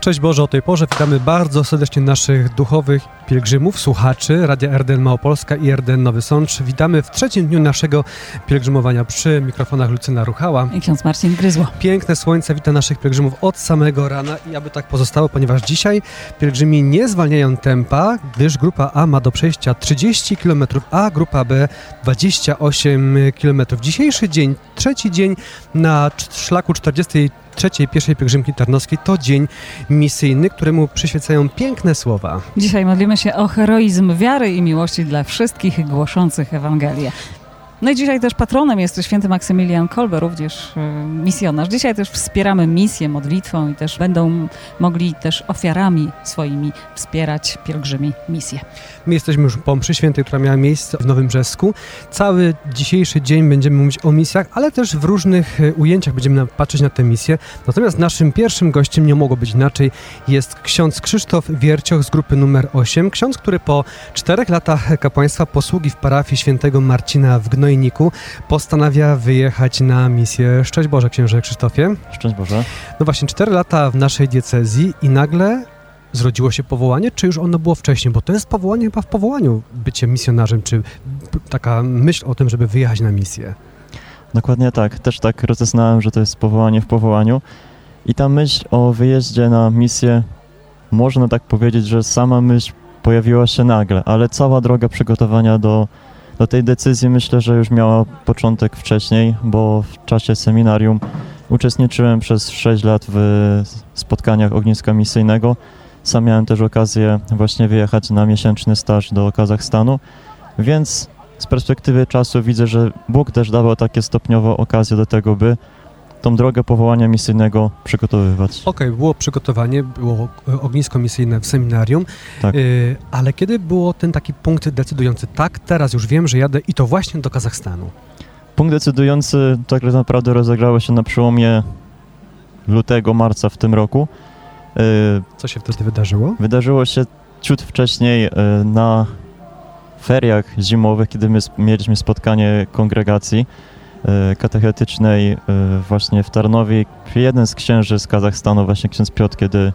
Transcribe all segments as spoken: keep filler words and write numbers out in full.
Szczęść Boże, o tej porze witamy bardzo serdecznie naszych duchowych pielgrzymów, słuchaczy Radia R D N Małopolska i R D N Nowy Sącz. Witamy w trzecim dniu naszego pielgrzymowania. Przy mikrofonach Lucyna Ruchała i ksiądz Marcin Gryzło. Piękne słońce wita naszych pielgrzymów od samego rana i aby tak pozostało, ponieważ dzisiaj pielgrzymi nie zwalniają tempa, gdyż grupa A ma do przejścia trzydzieści kilometrów, a grupa B dwadzieścia osiem kilometrów. Dzisiejszy dzień, trzeci dzień na szlaku czterdziestej trzeciej pierwszej pielgrzymki tarnowskiej to dzień misyjny, któremu przyświecają piękne słowa. Dzisiaj modlimy się o heroizm wiary i miłości dla wszystkich głoszących Ewangelię. No i dzisiaj też patronem jest święty Maksymilian Kolbe, również y, misjonarz. Dzisiaj też wspieramy misję modlitwą i też będą mogli też ofiarami swoimi wspierać pielgrzymi misję. My jesteśmy już po mszy świętej, która miała miejsce w Nowym Brzesku. Cały dzisiejszy dzień będziemy mówić o misjach, ale też w różnych ujęciach będziemy patrzeć na tę misję. Natomiast naszym pierwszym gościem, nie mogło być inaczej, jest ksiądz Krzysztof Wiercioch z grupy numer osiem. Ksiądz, który po czterech latach kapłaństwa posługi w parafii świętego Marcina w Gnojniku postanawia wyjechać na misję. Szczęść Boże, księże Krzysztofie. Szczęść Boże. No właśnie, cztery lata w naszej diecezji i nagle zrodziło się powołanie, czy już ono było wcześniej? Bo to jest powołanie chyba w powołaniu, bycie misjonarzem, czy taka myśl o tym, żeby wyjechać na misję. Dokładnie tak. Też tak rozeznałem, że to jest powołanie w powołaniu. I ta myśl o wyjeździe na misję, można tak powiedzieć, że sama myśl pojawiła się nagle, ale cała droga przygotowania do Do tej decyzji myślę, że już miała początek wcześniej, bo w czasie seminarium uczestniczyłem przez sześć lat w spotkaniach ogniska misyjnego. Sam miałem też okazję właśnie wyjechać na miesięczny staż do Kazachstanu, więc z perspektywy czasu widzę, że Bóg też dawał takie stopniowo okazje do tego, by tą drogę powołania misyjnego przygotowywać. Okej, okay, było przygotowanie, było ognisko misyjne w seminarium, tak. yy, ale kiedy było ten taki punkt decydujący? Tak, teraz już wiem, że jadę i to właśnie do Kazachstanu. Punkt decydujący tak naprawdę rozegrało się na przełomie lutego, marca w tym roku. Yy, Co się wtedy wydarzyło? Wydarzyło się ciut wcześniej yy, na feriach zimowych, kiedy my mieliśmy spotkanie kongregacji katechetycznej właśnie w Tarnowie. Jeden z księży z Kazachstanu, właśnie ksiądz Piotr, kiedy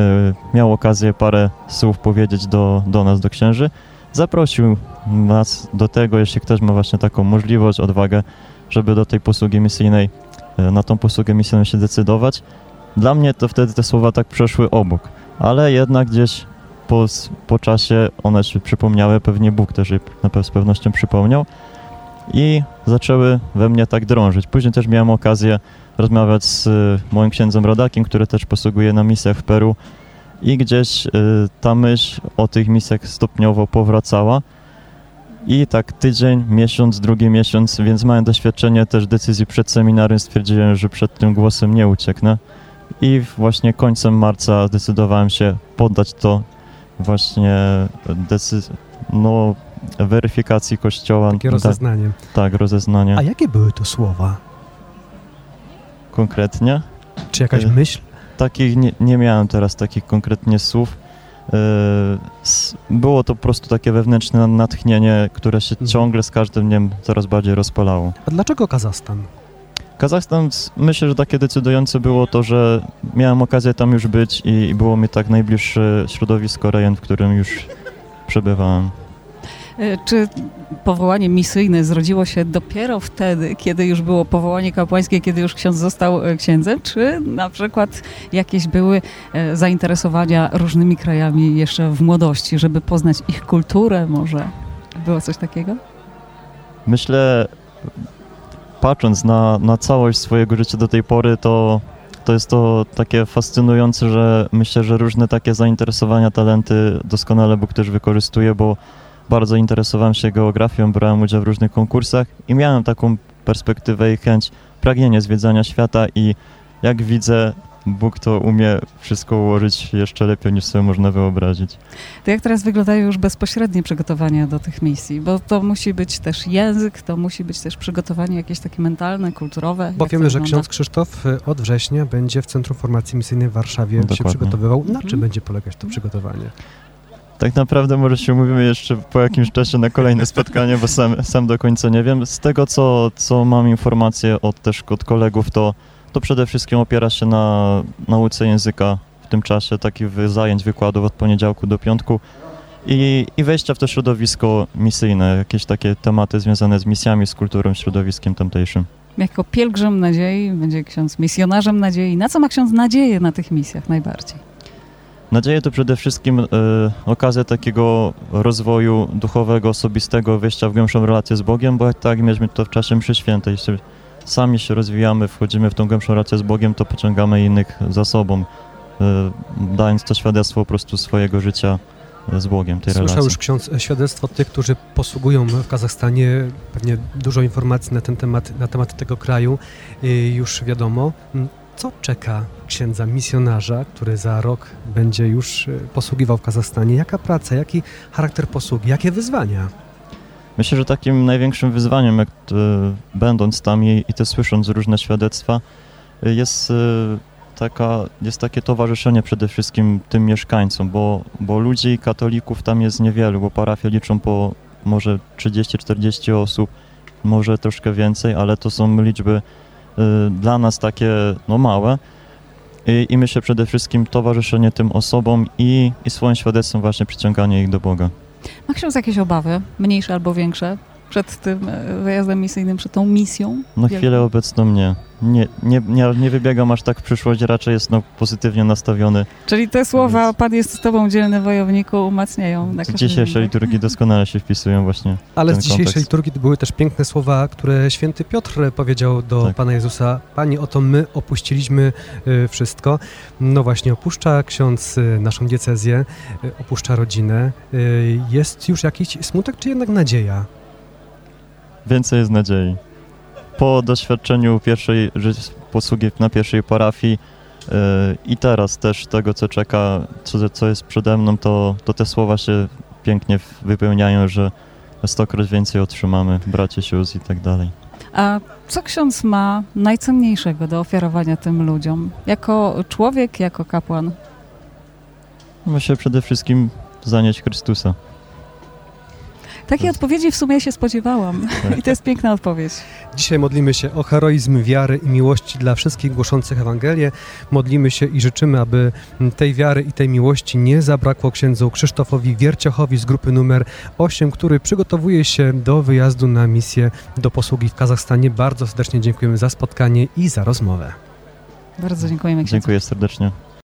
miał okazję parę słów powiedzieć do, do nas, do księży, zaprosił nas do tego, jeśli ktoś ma właśnie taką możliwość, odwagę, żeby do tej posługi misyjnej, na tą posługę misyjną się decydować. Dla mnie to wtedy te słowa tak przeszły obok, ale jednak gdzieś po, po czasie one się przypomniały, pewnie Bóg też je na pewno z pewnością przypomniał. I zaczęły we mnie tak drążyć. Później też miałem okazję rozmawiać z moim księdzem rodakiem, który też posługuje na misjach w Peru i gdzieś y, ta myśl o tych misjach stopniowo powracała i tak tydzień, miesiąc, drugi miesiąc, więc mając doświadczenie też decyzji przed seminarium, stwierdziłem, że przed tym głosem nie ucieknę i właśnie końcem marca zdecydowałem się poddać to właśnie decyzji, no weryfikacji Kościoła. Takie rozeznanie. Tak, rozeznanie. A jakie były to słowa? Konkretnie? Czy jakaś y- myśl? Takich nie, nie miałem teraz takich konkretnie słów. Y- było to po prostu takie wewnętrzne natchnienie, które się mhm. ciągle z każdym dniem coraz bardziej rozpalało. A dlaczego Kazachstan? Kazachstan, myślę, że takie decydujące było to, że miałem okazję tam już być i, i było mi tak najbliższe środowisko, rejon, w którym już przebywałem. Czy powołanie misyjne zrodziło się dopiero wtedy, kiedy już było powołanie kapłańskie, kiedy już ksiądz został księdzem, czy na przykład jakieś były zainteresowania różnymi krajami jeszcze w młodości, żeby poznać ich kulturę może? Było coś takiego? Myślę, patrząc na, na całość swojego życia do tej pory, to, to jest to takie fascynujące, że myślę, że różne takie zainteresowania, talenty doskonale Bóg też wykorzystuje, bo bardzo interesowałem się geografią, brałem udział w różnych konkursach i miałem taką perspektywę i chęć, pragnienie zwiedzania świata i jak widzę, Bóg to umie wszystko ułożyć jeszcze lepiej niż sobie można wyobrazić. To jak teraz wyglądają już bezpośrednie przygotowania do tych misji? Bo to musi być też język, to musi być też przygotowanie jakieś takie mentalne, kulturowe. Bo wiemy, że ksiądz Krzysztof od września będzie w Centrum Formacji Misyjnej w Warszawie Dokładnie. się przygotowywał. Na czym hmm. będzie polegać to przygotowanie? Tak naprawdę może się umówimy jeszcze po jakimś czasie na kolejne spotkanie, bo sam, sam do końca nie wiem. Z tego, co, co mam informacje od, też od kolegów, to, to przede wszystkim opiera się na nauce języka w tym czasie, takich zajęć, wykładów od poniedziałku do piątku i, i wejścia w to środowisko misyjne, jakieś takie tematy związane z misjami, z kulturą, środowiskiem tamtejszym. Jako pielgrzym nadziei będzie ksiądz misjonarzem nadziei. Na co ma ksiądz nadzieję na tych misjach najbardziej? Nadzieję to przede wszystkim e, okazja takiego rozwoju duchowego, osobistego, wejścia w głębszą relację z Bogiem, bo jak tak mieliśmy to w czasie mszy świętej. Jeśli sami się rozwijamy, wchodzimy w tą głębszą relację z Bogiem, to pociągamy innych za sobą, e, dając to świadectwo po prostu swojego życia z Bogiem, tej Słyszał relacji. już ksiądz świadectwo tych, którzy posługują w Kazachstanie, pewnie dużo informacji na ten temat, na temat tego kraju już wiadomo. Co czeka księdza misjonarza, który za rok będzie już posługiwał w Kazachstanie? Jaka praca, jaki charakter posługi, jakie wyzwania? Myślę, że takim największym wyzwaniem, jak e, będąc tam i, i też słysząc różne świadectwa, e, jest, e, taka, jest takie towarzyszenie przede wszystkim tym mieszkańcom, bo, bo ludzi, katolików tam jest niewielu, bo parafie liczą po może trzydzieści czterdzieści osób, może troszkę więcej, ale to są liczby e, dla nas takie no, małe. I, I myślę przede wszystkim towarzyszenie tym osobom i, i swoim świadectwem właśnie przyciąganie ich do Boga. Ma ksiądz jakieś obawy, mniejsze albo większe, przed tym wyjazdem misyjnym, przed tą misją? Na chwilę obecną nie. Nie, nie, nie, nie wybiegam aż tak w przyszłość, raczej jest no, pozytywnie nastawiony. Czyli te słowa, Więc... Pan jest z Tobą, dzielny wojowniku, umacniają. Na dzisiejsze liturgii doskonale się wpisują właśnie Ale w ten z dzisiejszej kontekst. liturgii były też piękne słowa, które święty Piotr powiedział do tak. Pana Jezusa. Panie, oto my opuściliśmy y, wszystko. No właśnie, opuszcza ksiądz y, naszą diecezję, y, opuszcza rodzinę. Y, jest już jakiś smutek, czy jednak nadzieja? Więcej jest nadziei. Po doświadczeniu pierwszej posługi na pierwszej parafii yy, i teraz też tego, co czeka, co, co jest przede mną, to, to te słowa się pięknie wypełniają, że stokroć więcej otrzymamy, bracie, sióstr i tak dalej. A co ksiądz ma najcenniejszego do ofiarowania tym ludziom? Jako człowiek, jako kapłan? Myślę przede wszystkim zanieść Chrystusa. Takiej odpowiedzi w sumie się spodziewałam tak. I to jest piękna odpowiedź. Dzisiaj modlimy się o heroizm wiary i miłości dla wszystkich głoszących Ewangelię. Modlimy się i życzymy, aby tej wiary i tej miłości nie zabrakło księdzu Krzysztofowi Wierciochowi z grupy numer osiem, który przygotowuje się do wyjazdu na misję do posługi w Kazachstanie. Bardzo serdecznie dziękujemy za spotkanie i za rozmowę. Bardzo dziękujemy księdzu. Dziękuję serdecznie.